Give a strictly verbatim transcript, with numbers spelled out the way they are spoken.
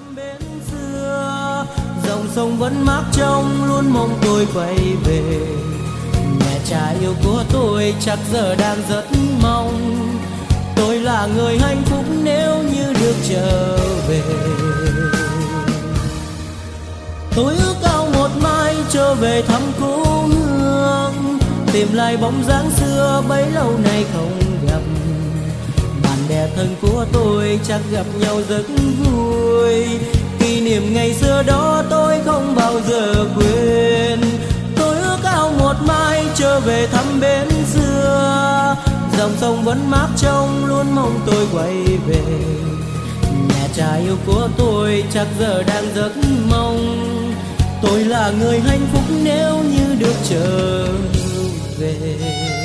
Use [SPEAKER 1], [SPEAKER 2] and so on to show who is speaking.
[SPEAKER 1] bến xưa, dòng sông vẫn mát trong luôn mong tôi quay về. Nhà cha yêu của tôi chắc giờ đang rất mong tôi là người hạnh phúc nếu như được trở về. Tôi ước ao một mai trở về thăm cố hương, tìm lại bóng dáng xưa bấy lâu nay không gặp. Bạn bè thân của tôi chắc gặp nhau rất vui, kỷ niệm ngày xưa đó tôi không bao giờ quên. Tôi ước ao một mai trở về thăm bến xưa, dòng sông vẫn mát trong luôn mong tôi quay về. Nhà cha yêu của tôi chắc giờ đang rất mong tôi là người hạnh phúc nếu như được trở về.